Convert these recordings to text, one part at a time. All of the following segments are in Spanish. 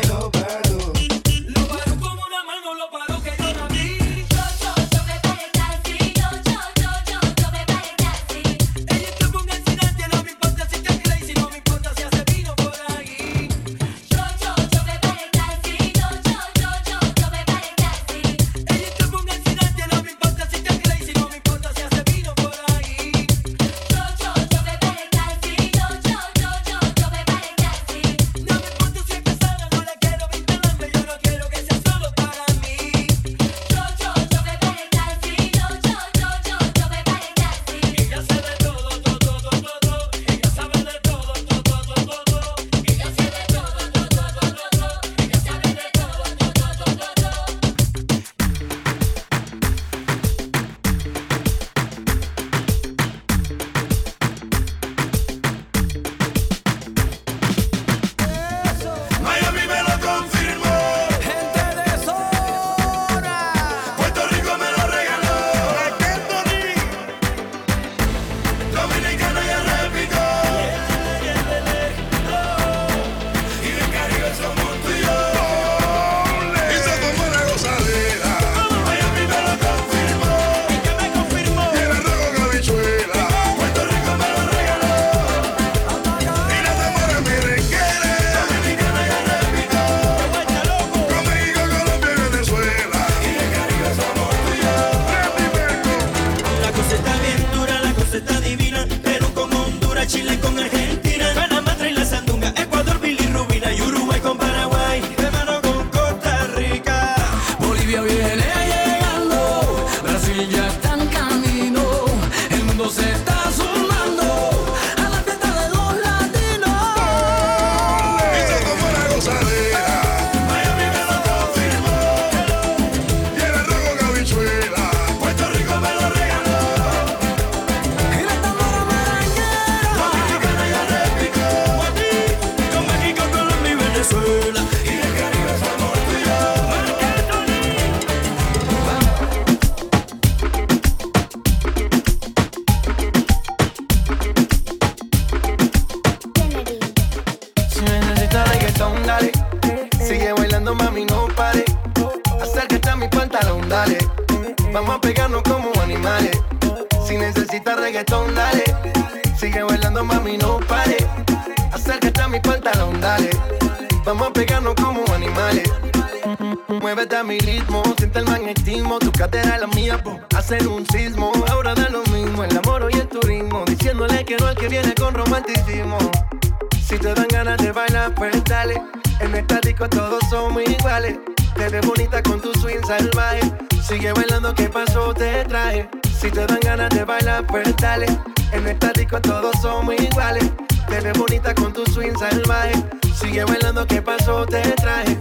Vamos a pegarnos como animales. Si necesitas reggaetón, dale. Sigue bailando, mami, no pare. Acércate a mi pantalón, dale. Vamos a pegarnos como animales. Muévete a mi ritmo, siente el magnetismo. Tu cadera es la mía, hacen un sismo. Ahora da lo mismo, el amor y el turismo. Diciéndole que no al que viene con romanticismo. Si te dan ganas de bailar, pues dale. En esta disco todos somos iguales. Te ves bonita con tu swing salvaje. Sigue bailando, ¿qué pasó? Te traje. Si te dan ganas de bailar, pues dale. En esta disco todos somos iguales. Te ves bonita con tu swing salvaje. Sigue bailando, ¿qué pasó? Te traje.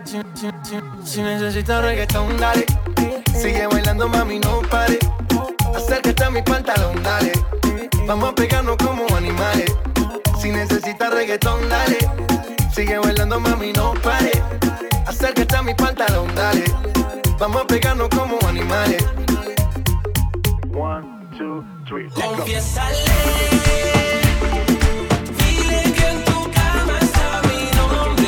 Si necesitas reggaetón, dale. Sigue bailando, mami, no pare. Acércate a mi pantalón, dale. Vamos a pegarnos como animales. Si necesitas reggaetón, dale. Sigue bailando, mami, no pare. Acércate a mi pantalón, dale. Vamos a pegarnos como animales. 1, 2, 3, let's go. Confiésale. Dile que en tu cama está mi nombre.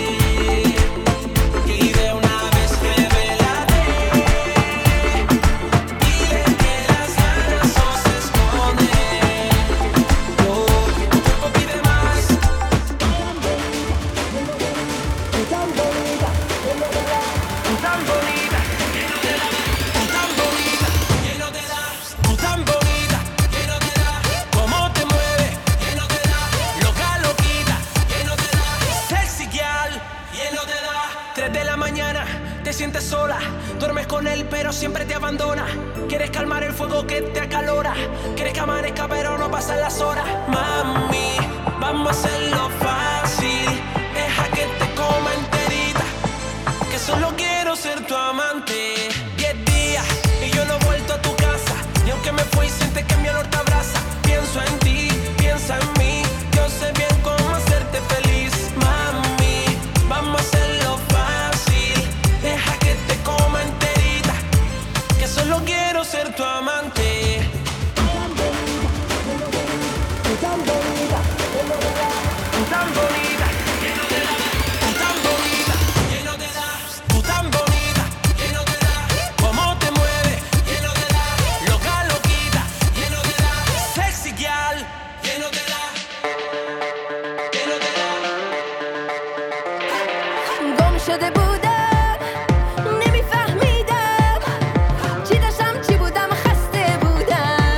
Y de una vez revélate. Dile que las ganas no se esconden. Oh, tu cuerpo pide más. Tan bonita, tan bonita, tan bonita, que no te da, tan bonita, que no te da, cómo te mueve, que no te da, loca, loquita, que no te da, sexy girl, que no te da. 3 de la mañana, te sientes sola, duermes con él pero siempre te abandona. Quieres calmar el fuego que te acalora, quieres que amanezca pero no pasan las horas. Mami, vamos a hacerlo fácil, deja que te coma enterita, que solo quiero ser tu amante. 10 días y yo no he vuelto a tu casa, y aunque me fui sientes que mi olor te abraza. Pienso en ti, piensa en mí, yo sé bien cómo hacerte feliz. Mami, vamos a hacerlo fácil, deja que te coma enterita, que solo quiero ser tu amante. Tan bonita, شده بودم نمیفهمیدم چی داشتم چی بودم خسته بودم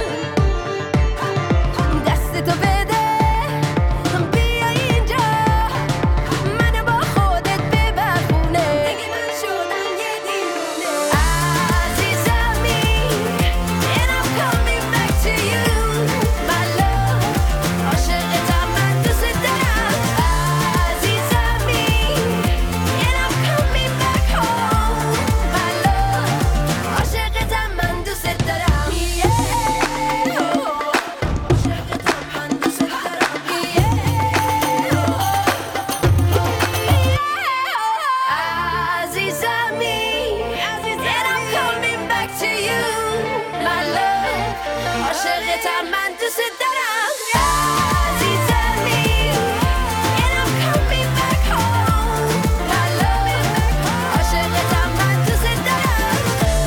دستتو بده بیا اینجا منو با خودت ببر خونه دیگه من شدم یه دیوونه عزیزمی and I'm coming back to you my love عاشقتم من دوست دارم عزیزمی and I'm coming back home my love عاشقتم من دوست دارم عاشقتم من دوست دارم عزیزمی and I'm coming back to you my love عاشقتم من دوست دارم عزیزمی and I'm coming back home my love عاشقتم من دوست دارم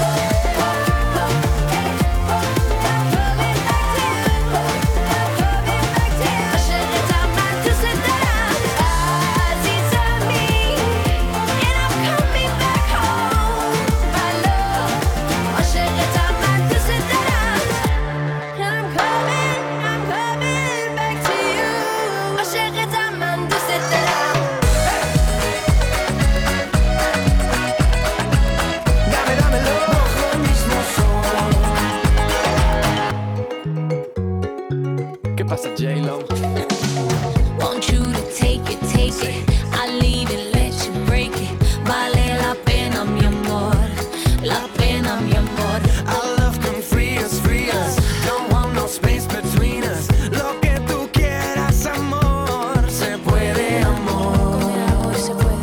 عاشقتم من دوست دارم عزیزمی and I'm coming back home my love عاشقتم من دوست دارم I'm coming back to you عاشقتم من دوست دارم Dame, dámelo. Bajo el mismo sol. ¿Qué pasa, J-Lo? Want you to take it I leave it, let you break it vale la pena mi amor la pena mi amor Our love can free us, free us. Don't want no space between us. Lo que tú quieras, amor. Se puede, amor.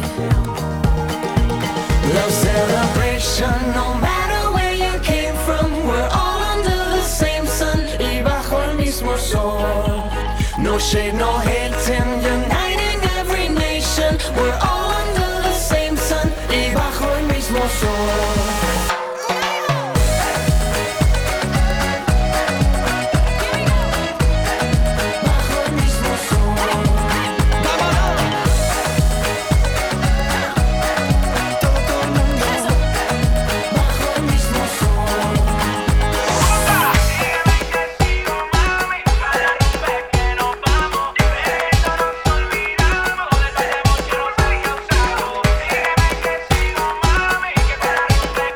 Love celebration, no matter where you came from. We're all under the same sun. Y bajo el mismo sol. No shade, no hating, uniting every nation. We're all under the same sun. Y bajo el mismo sol. Bajo el mismo sol. Todo el mundo. Bajo el mismo sol. Olvidamos, de esa emoción nos había usado. Dime que sigo, mami, que para romper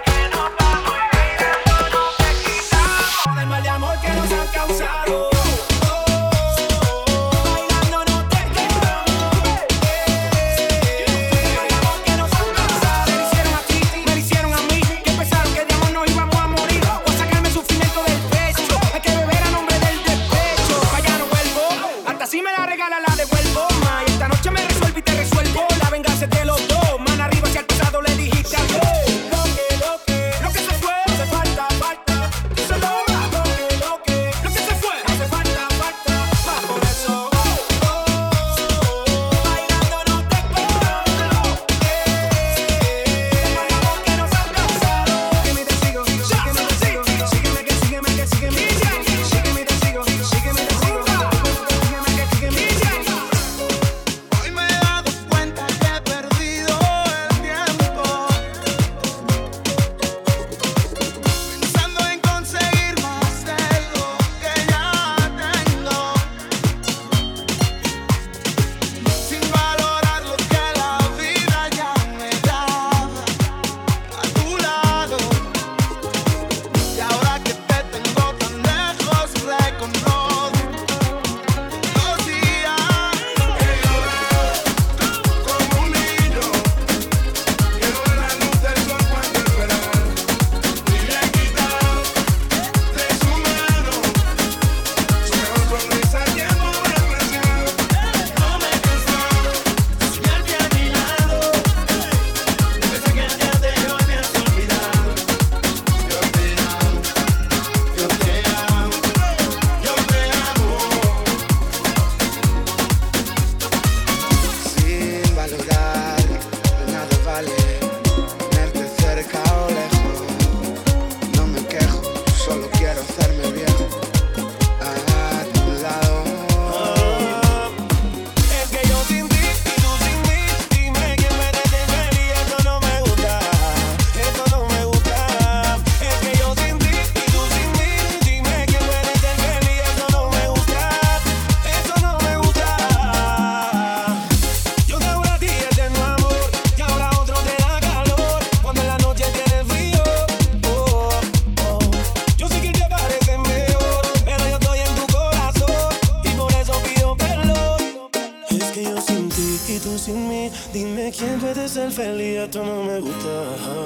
quién puede ser feliz, esto no me gusta.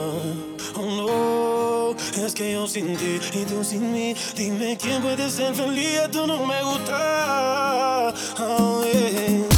Oh no, es que yo sin ti y tú sin mí. Dime quién puede ser feliz, esto no me gusta. Oh, yeah.